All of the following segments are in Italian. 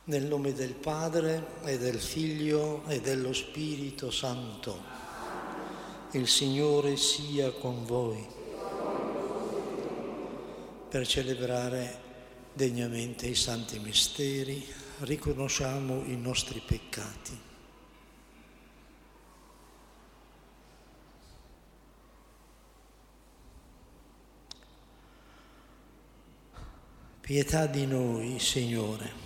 Nel nome del Padre e del Figlio e dello Spirito Santo. Il Signore sia con voi. Per celebrare degnamente i santi misteri, riconosciamo i nostri peccati. Pietà di noi, Signore.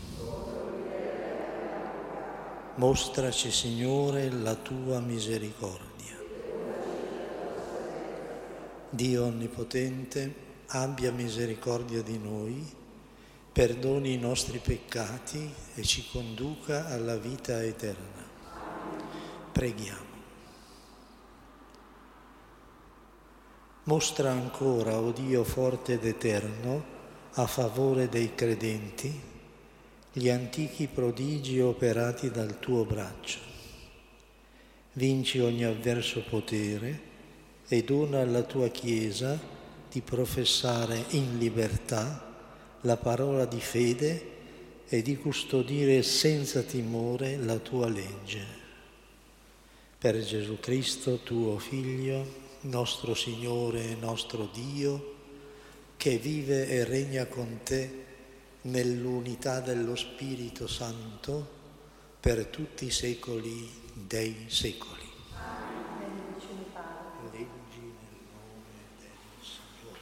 Mostraci, Signore, la tua misericordia. Dio Onnipotente, abbia misericordia di noi, perdoni i nostri peccati e ci conduca alla vita eterna. Preghiamo. Mostra ancora, o Dio forte ed eterno, a favore dei credenti, gli antichi prodigi operati dal tuo braccio. Vinci ogni avverso potere e dona alla tua Chiesa di professare in libertà la parola di fede e di custodire senza timore la tua legge. Per Gesù Cristo, tuo Figlio, nostro Signore e nostro Dio, che vive e regna con te nell'unità dello Spirito Santo per tutti i secoli dei secoli. Leggi nel nome del Signore.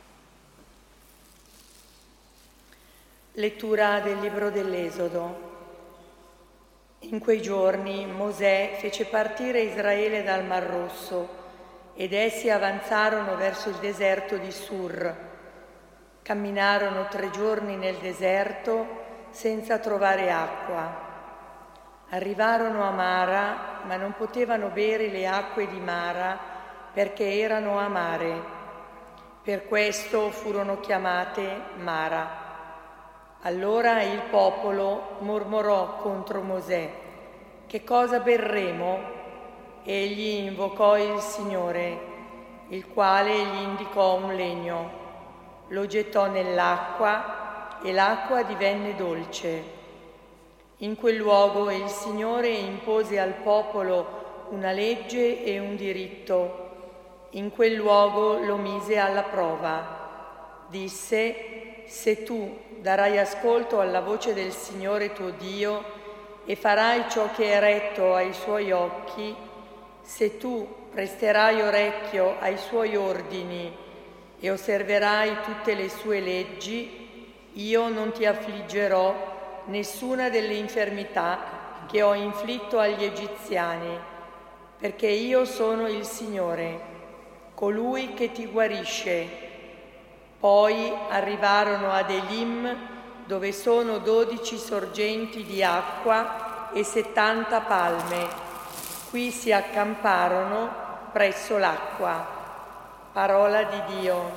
Lettura del libro dell'Esodo. In quei giorni Mosè fece partire Israele dal Mar Rosso ed essi avanzarono verso il deserto di Sur. Camminarono 3 giorni nel deserto senza trovare acqua. Arrivarono a Mara, ma non potevano bere le acque di Mara perché erano amare. Per questo furono chiamate Mara. Allora il popolo mormorò contro Mosè: «Che cosa berremo?» Egli invocò il Signore, il quale gli indicò un legno. Lo gettò nell'acqua e l'acqua divenne dolce. In quel luogo il Signore impose al popolo una legge e un diritto. In quel luogo lo mise alla prova. Disse: «Se tu darai ascolto alla voce del Signore tuo Dio e farai ciò che è retto ai suoi occhi, se tu presterai orecchio ai suoi ordini e osserverai tutte le sue leggi, io non ti affliggerò nessuna delle infermità che ho inflitto agli egiziani, perché io sono il Signore, colui che ti guarisce». Poi arrivarono ad Elim, dove sono 12 sorgenti di acqua e 70 palme. Qui si accamparono presso l'acqua. Parola di Dio.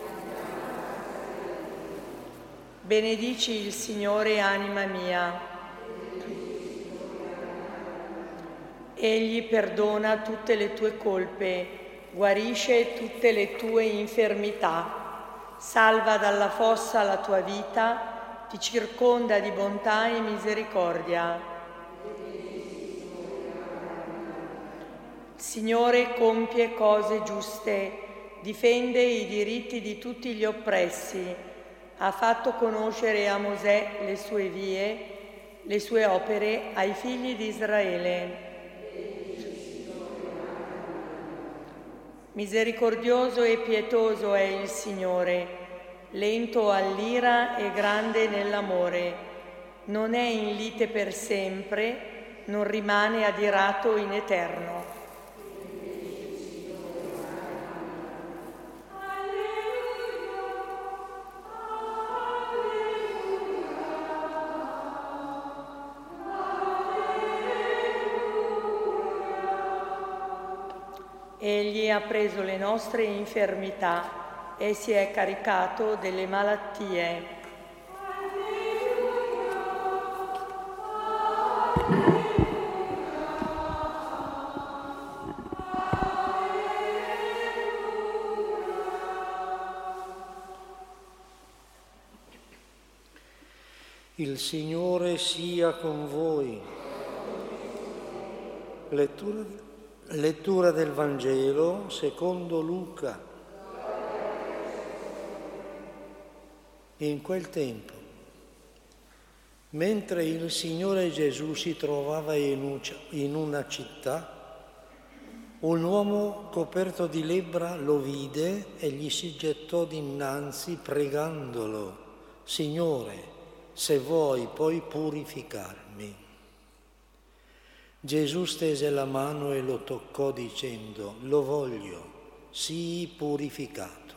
Benedici il Signore, anima mia. Egli perdona tutte le tue colpe, guarisce tutte le tue infermità, salva dalla fossa la tua vita, ti circonda di bontà e misericordia. Il Signore compie cose giuste, difende i diritti di tutti gli oppressi, ha fatto conoscere a Mosè le sue vie, le sue opere ai figli di Israele. Misericordioso e pietoso è il Signore, lento all'ira e grande nell'amore, non è in lite per sempre, non rimane adirato in eterno. Egli ha preso le nostre infermità e si è caricato delle malattie. Il Signore sia con voi. Lettura del Vangelo secondo Luca. In quel tempo, mentre il Signore Gesù si trovava in una città, un uomo coperto di lebbra lo vide e gli si gettò dinanzi pregandolo: Signore, se vuoi puoi purificarmi. Gesù stese la mano e lo toccò dicendo: lo voglio, sii purificato.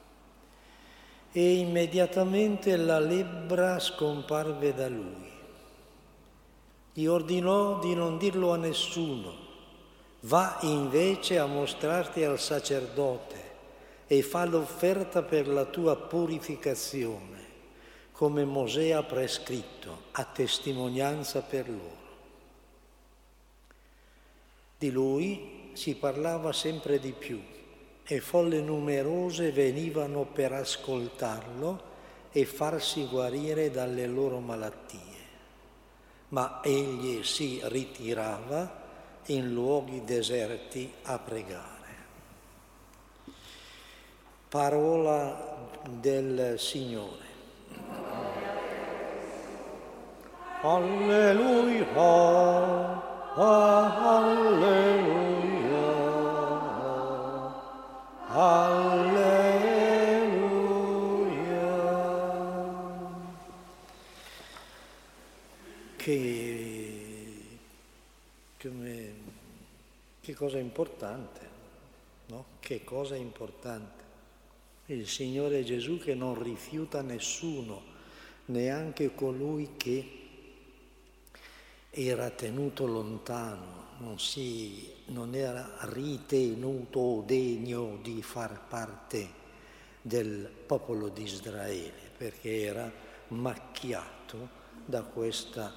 E immediatamente la lebbra scomparve da lui. Gli ordinò di non dirlo a nessuno. Va invece a mostrarti al sacerdote e fa l'offerta per la tua purificazione, come Mosè ha prescritto, a testimonianza per loro. Di lui si parlava sempre di più e folle numerose venivano per ascoltarlo e farsi guarire dalle loro malattie. Ma egli si ritirava in luoghi deserti a pregare. Parola del Signore. Alleluia, alleluia, alleluia. Che cosa importante, no? Che cosa importante. Il Signore Gesù che non rifiuta nessuno, neanche colui che era tenuto lontano, non era ritenuto degno di far parte del popolo di Israele, perché era macchiato da questa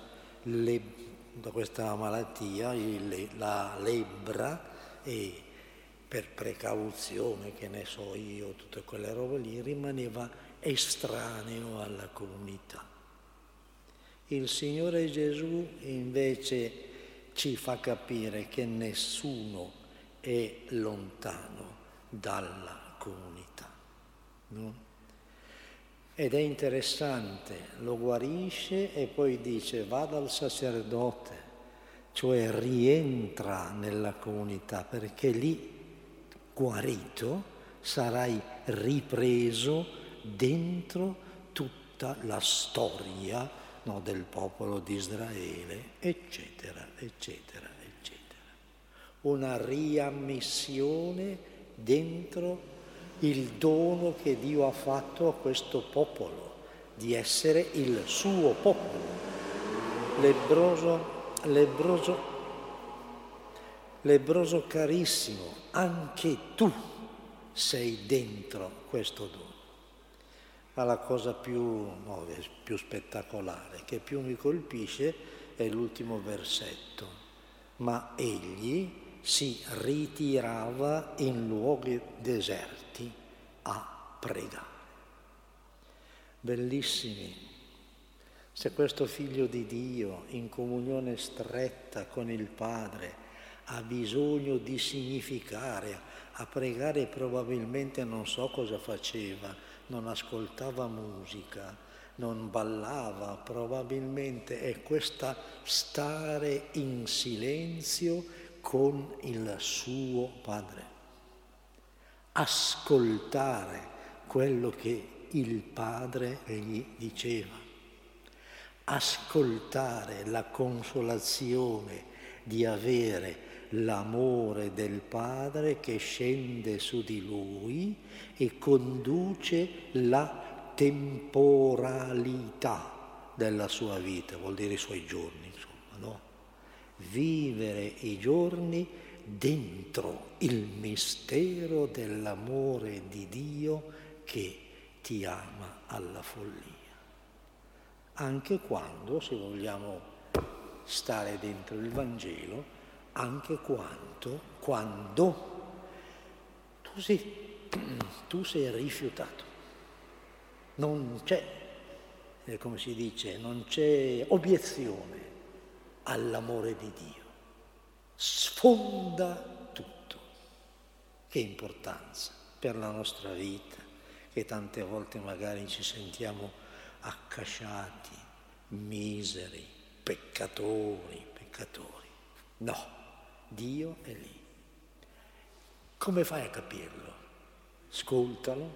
malattia, la lebbra, e per precauzione, che ne so io, tutte quelle robe lì, rimaneva estraneo alla comunità. Il Signore Gesù invece ci fa capire che nessuno è lontano dalla comunità, no? Ed è interessante, lo guarisce e poi dice: va dal sacerdote, cioè rientra nella comunità, perché lì, guarito, sarai ripreso dentro tutta la storia, no, del popolo di Israele, eccetera, eccetera, eccetera. Una riammissione dentro il dono che Dio ha fatto a questo popolo, di essere il suo popolo. Lebbroso carissimo, anche tu sei dentro questo dono. Ma la cosa più spettacolare, che più mi colpisce, è l'ultimo versetto. Ma egli si ritirava in luoghi deserti a pregare. Bellissimi. Se questo figlio di Dio, in comunione stretta con il Padre, ha bisogno di significare, a pregare probabilmente non so cosa faceva, non ascoltava musica, non ballava, probabilmente è questa stare in silenzio con il suo Padre, ascoltare quello che il Padre gli diceva, ascoltare la consolazione di avere l'amore del Padre che scende su di lui e conduce la temporalità della sua vita, vuol dire i suoi giorni, insomma, no? Vivere i giorni dentro il mistero dell'amore di Dio che ti ama alla follia. Anche quando, se vogliamo stare dentro il Vangelo, anche quando tu sei rifiutato, non c'è come si dice, non c'è obiezione all'amore di Dio. Sfonda tutto. Che importanza per la nostra vita, che tante volte magari ci sentiamo accasciati, miseri, peccatori. No, Dio è lì. Come fai a capirlo? Ascoltalo,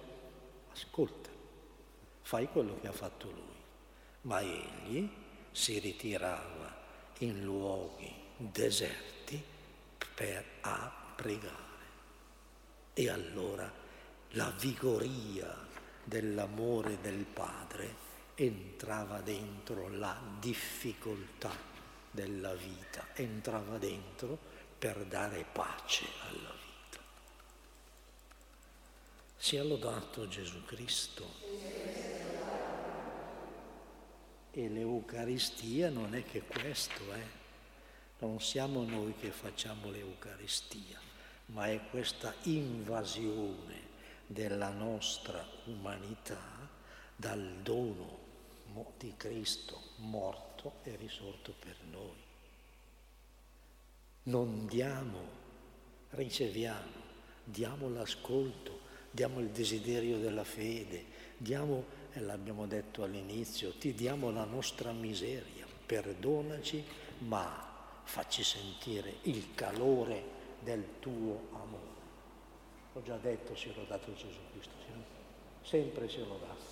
fai quello che ha fatto Lui. Ma egli si ritirava in luoghi deserti a pregare. E allora la vigoria dell'amore del Padre entrava dentro la difficoltà della vita, entrava dentro per dare pace alla vita. Sia lodato Gesù Cristo. E l'Eucaristia non è che questo, non siamo noi che facciamo l'Eucaristia, ma è questa invasione della nostra umanità dal dono di Cristo morto e risorto per noi. Non diamo, riceviamo, diamo l'ascolto, diamo il desiderio della fede, diamo, e l'abbiamo detto all'inizio, ti diamo la nostra miseria, perdonaci, ma facci sentire il calore del tuo amore. Ho già detto, sia lodato Gesù Cristo, sempre sia lodato.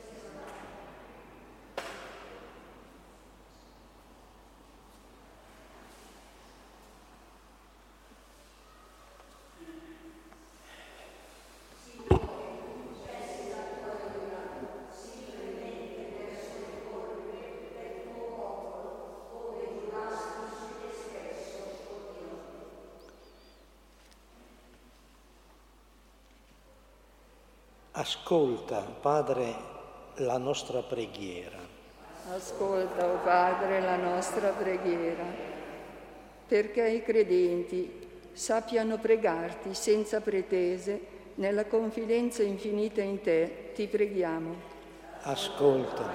Ascolta, Padre, la nostra preghiera. Ascolta, o Padre, la nostra preghiera, perché i credenti sappiano pregarti senza pretese, nella confidenza infinita in te, ti preghiamo. Ascolta.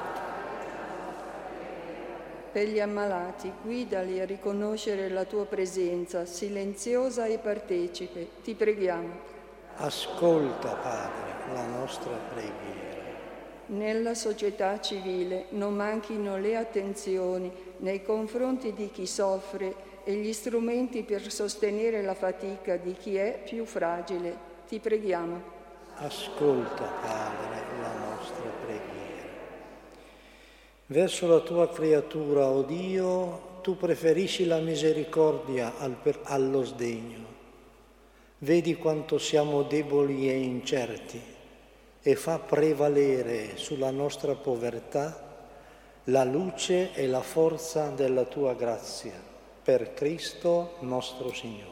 Per gli ammalati, guidali a riconoscere la tua presenza, silenziosa e partecipe, ti preghiamo. Ascolta, Padre, la nostra preghiera. Nella società civile non manchino le attenzioni nei confronti di chi soffre e gli strumenti per sostenere la fatica di chi è più fragile. Ti preghiamo. Ascolta, Padre, la nostra preghiera. Verso la tua creatura, o Dio, tu preferisci la misericordia allo sdegno. Vedi quanto siamo deboli e incerti e fa prevalere sulla nostra povertà la luce e la forza della tua grazia, per Cristo nostro Signore.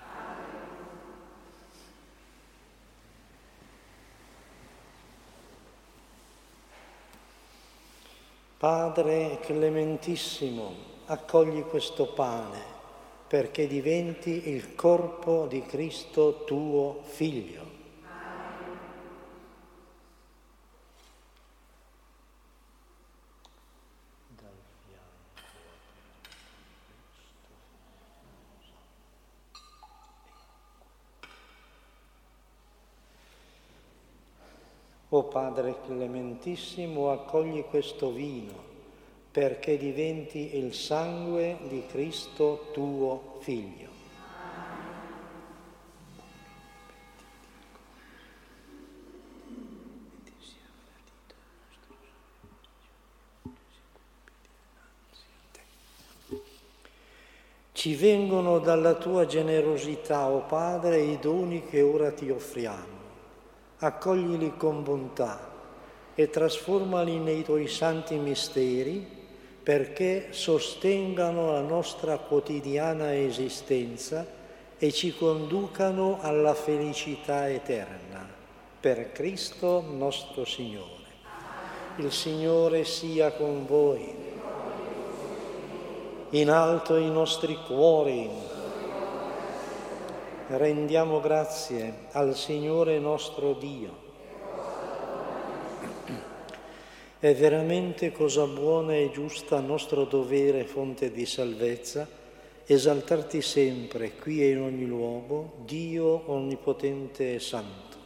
Padre clementissimo, accogli questo pane perché diventi il corpo di Cristo tuo Figlio. O Padre clementissimo, accogli questo vino perché diventi il sangue di Cristo tuo Figlio. Ci vengono dalla tua generosità, o Padre, i doni che ora ti offriamo. Accoglili con bontà e trasformali nei tuoi santi misteri perché sostengano la nostra quotidiana esistenza e ci conducano alla felicità eterna. Per Cristo nostro Signore. Il Signore sia con voi. In alto i nostri cuori. Rendiamo grazie al Signore nostro Dio. È veramente cosa buona e giusta, nostro dovere, fonte di salvezza, esaltarti sempre, qui e in ogni luogo, Dio onnipotente e santo.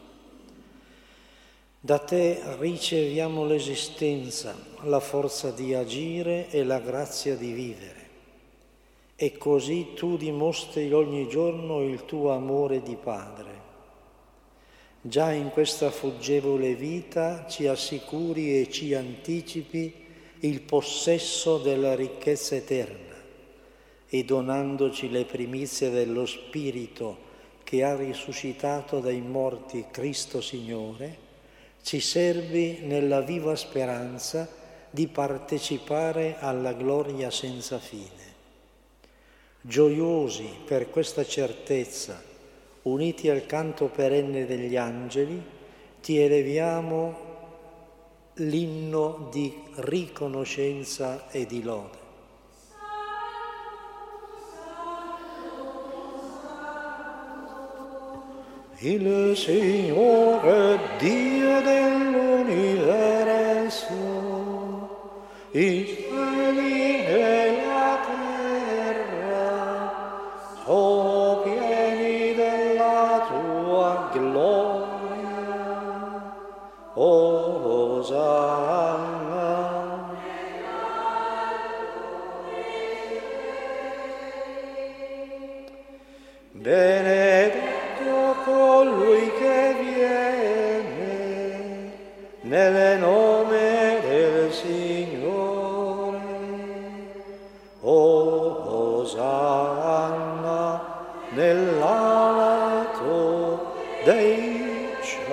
Da te riceviamo l'esistenza, la forza di agire e la grazia di vivere. E così tu dimostri ogni giorno il tuo amore di Padre. Già in questa fuggevole vita ci assicuri e ci anticipi il possesso della ricchezza eterna e donandoci le primizie dello Spirito che ha risuscitato dai morti Cristo Signore, ci servi nella viva speranza di partecipare alla gloria senza fine. Gioiosi per questa certezza, uniti al canto perenne degli angeli, ti eleviamo l'inno di riconoscenza e di lode. Il Signore Dio dell'universo, i cieli e la terra sono pieni della tua gloria. Osanna. Benedetto colui che viene nel nome del Signore. Osanna nell'alto dei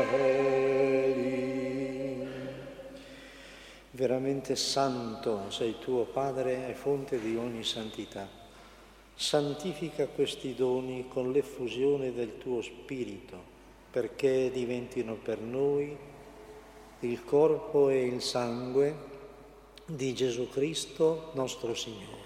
cieli. Veramente santo sei tuo Padre e fonte di ogni santità. Santifica questi doni con l'effusione del tuo Spirito, perché diventino per noi il corpo e il sangue di Gesù Cristo nostro Signore.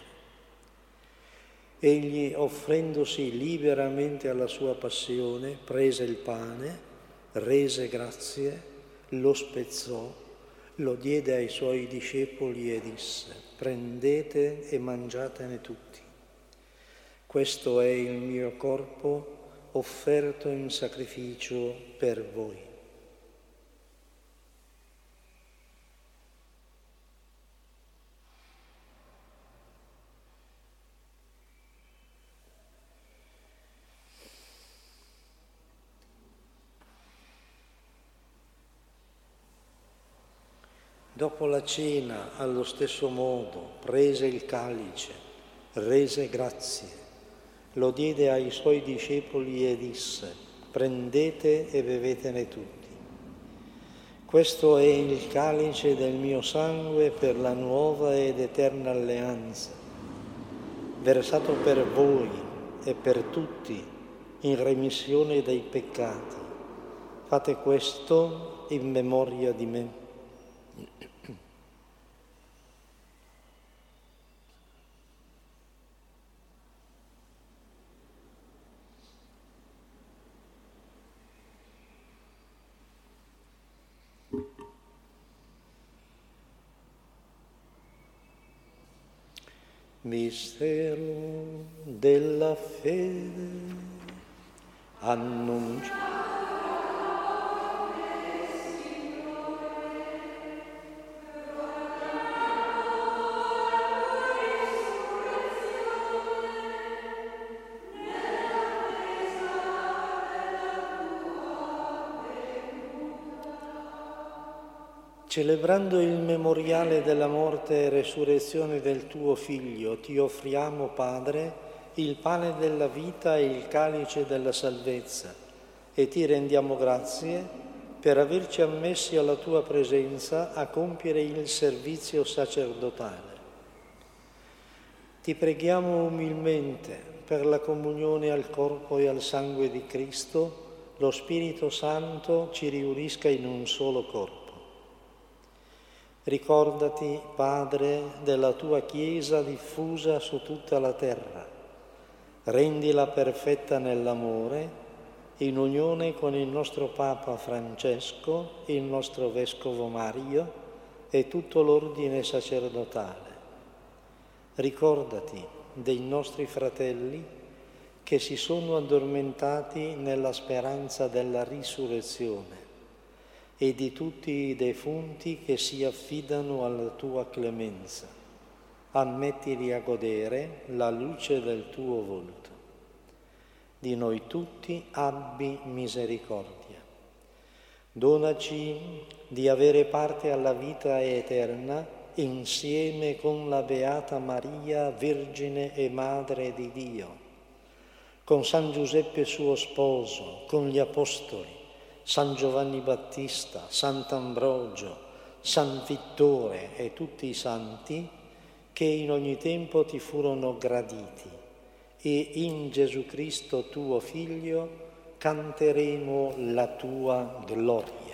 Egli, offrendosi liberamente alla sua passione, prese il pane, rese grazie, lo spezzò, lo diede ai suoi discepoli e disse: prendete e mangiatene tutti. Questo è il mio corpo offerto in sacrificio per voi. Dopo la cena, allo stesso modo, prese il calice, rese grazie, lo diede ai suoi discepoli e disse: prendete e bevetene tutti. Questo è il calice del mio sangue per la nuova ed eterna alleanza, versato per voi e per tutti in remissione dei peccati. Fate questo in memoria di me. Mistero della fede, annuncia. Celebrando il memoriale della morte e resurrezione del tuo Figlio, ti offriamo, Padre, il pane della vita e il calice della salvezza, e ti rendiamo grazie per averci ammessi alla tua presenza a compiere il servizio sacerdotale. Ti preghiamo umilmente per la comunione al corpo e al sangue di Cristo, lo Spirito Santo ci riunisca in un solo corpo. Ricordati, Padre, della tua Chiesa diffusa su tutta la terra. Rendila perfetta nell'amore, in unione con il nostro Papa Francesco, il nostro Vescovo Mario, e tutto l'ordine sacerdotale. Ricordati dei nostri fratelli che si sono addormentati nella speranza della risurrezione e di tutti i defunti che si affidano alla tua clemenza. Ammettili a godere la luce del tuo volto. Di noi tutti abbi misericordia. Donaci di avere parte alla vita eterna insieme con la Beata Maria, Vergine e Madre di Dio, con San Giuseppe suo sposo, con gli Apostoli, San Giovanni Battista, Sant'Ambrogio, San Vittore e tutti i santi che in ogni tempo ti furono graditi, e in Gesù Cristo tuo Figlio canteremo la tua gloria.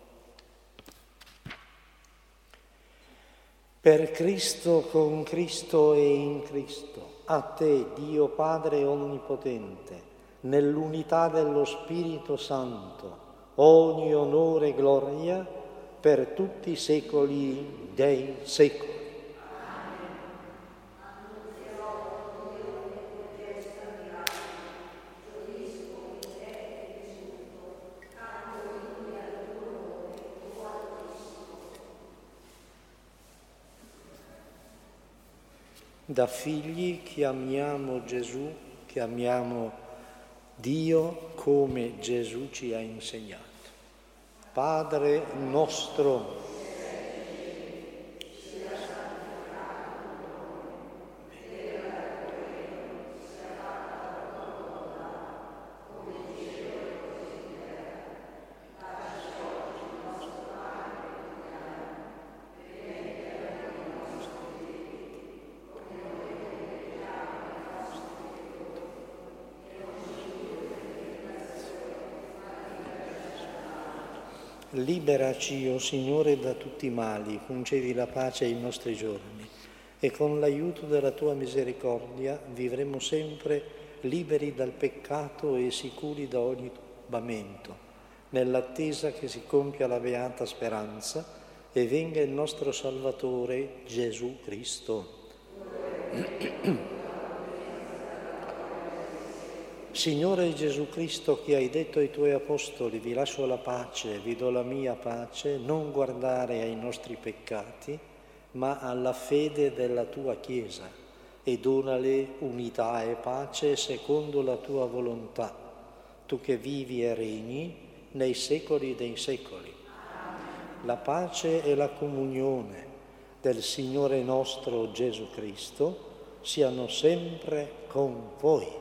Per Cristo, con Cristo e in Cristo, a te, Dio Padre Onnipotente, nell'unità dello Spirito Santo, ogni onore e gloria per tutti i secoli dei secoli. Da figli chiamiamo Gesù, chiamiamo Dio come Gesù ci ha insegnato. Padre nostro, liberaci, o Signore, da tutti i mali, concedi la pace ai nostri giorni e con l'aiuto della tua misericordia vivremo sempre liberi dal peccato e sicuri da ogni turbamento, nell'attesa che si compia la beata speranza e venga il nostro Salvatore Gesù Cristo. Signore Gesù Cristo, che hai detto ai tuoi apostoli, vi lascio la pace, vi do la mia pace, non guardare ai nostri peccati, ma alla fede della tua Chiesa, e donale unità e pace secondo la tua volontà, tu che vivi e regni nei secoli dei secoli. La pace e la comunione del Signore nostro Gesù Cristo siano sempre con voi.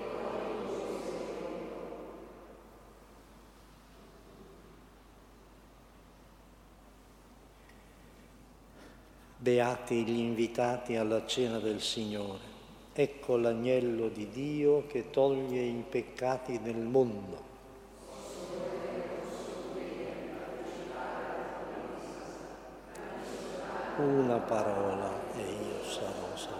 Beati gli invitati alla cena del Signore. Ecco l'agnello di Dio che toglie i peccati del mondo. Una parola e io sarò salvato.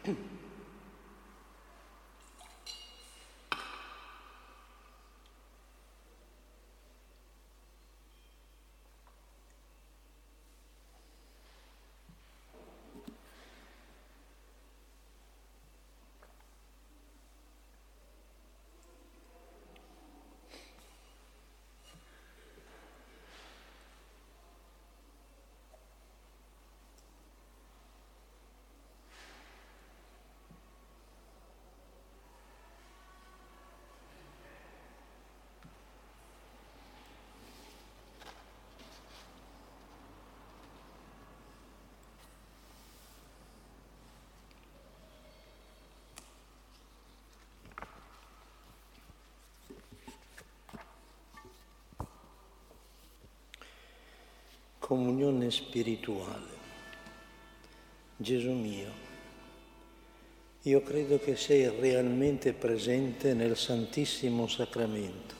Comunione spirituale. Gesù mio, io credo che sei realmente presente nel Santissimo Sacramento.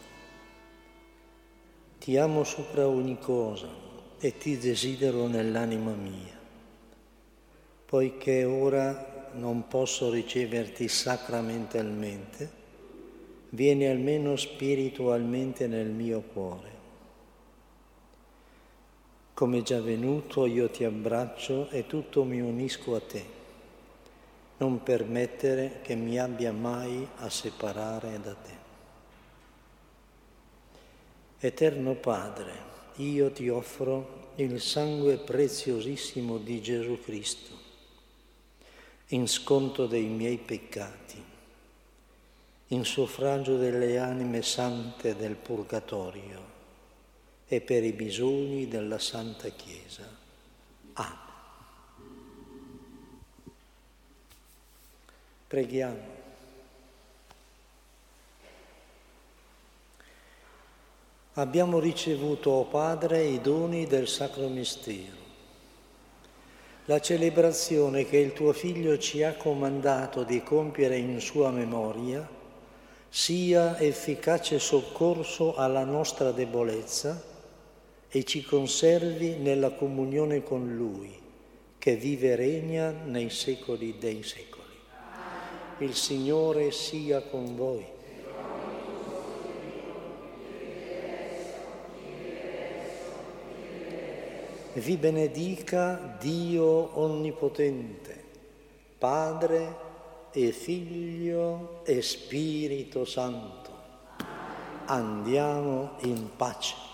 Ti amo sopra ogni cosa e ti desidero nell'anima mia. Poiché ora non posso riceverti sacramentalmente, vieni almeno spiritualmente nel mio cuore. Come già venuto io ti abbraccio e tutto mi unisco a te. Non permettere che mi abbia mai a separare da te. Eterno Padre, io ti offro il sangue preziosissimo di Gesù Cristo, in sconto dei miei peccati, in suffragio delle anime sante del purgatorio e per i bisogni della Santa Chiesa. Amen. Preghiamo. Abbiamo ricevuto, o Padre, i doni del Sacro Mistero. La celebrazione che il tuo Figlio ci ha comandato di compiere in sua memoria sia efficace soccorso alla nostra debolezza e ci conservi nella comunione con Lui, che vive e regna nei secoli dei secoli. Il Signore sia con voi. Vi benedica Dio Onnipotente, Padre e Figlio e Spirito Santo. Andiamo in pace.